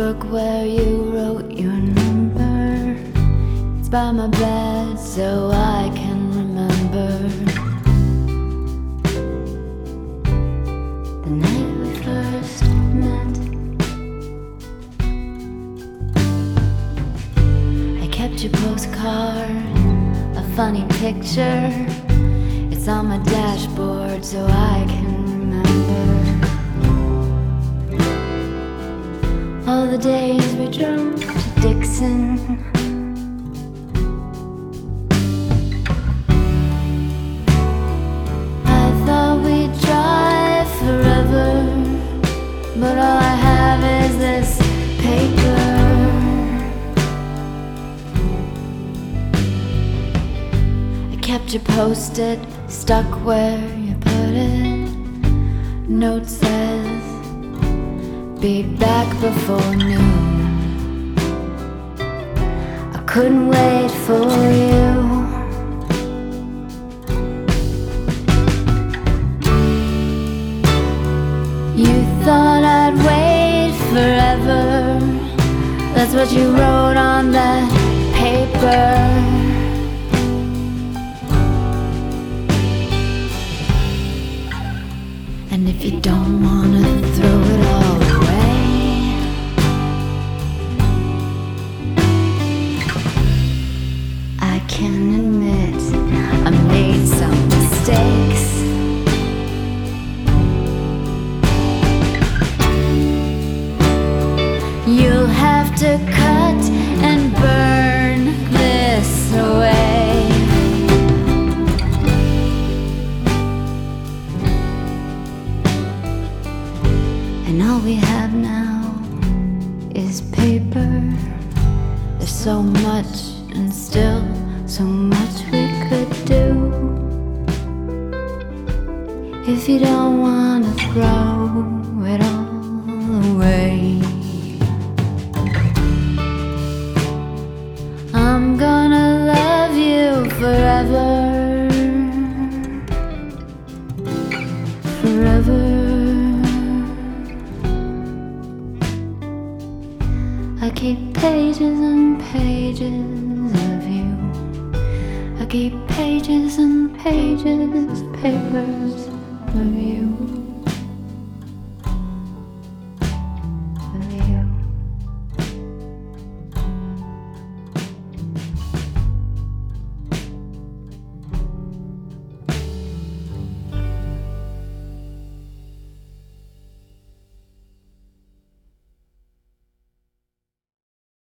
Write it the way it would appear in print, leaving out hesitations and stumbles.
book where you wrote your number. It's by my bed so I can remember the night we first met. I kept your postcard, a funny picture. It's on my dashboard so I can remember all the days we drove to Dixon. I thought we'd drive forever, but all I have is this paper. I kept your post-it stuck where you put it. Note says, be back before noon. I couldn't wait for you. You thought I'd wait forever. That's what you wrote on that paper. And if you don't wanna throw it all away, I can admit I made some mistakes. You'll have to cut and burn this away. And all we have now is paper. There's so much and still so much we could do. If you don't wanna throw it all away, I'm gonna love you forever, forever. I keep pages and pages of you. I keep pages and pages, papers of you.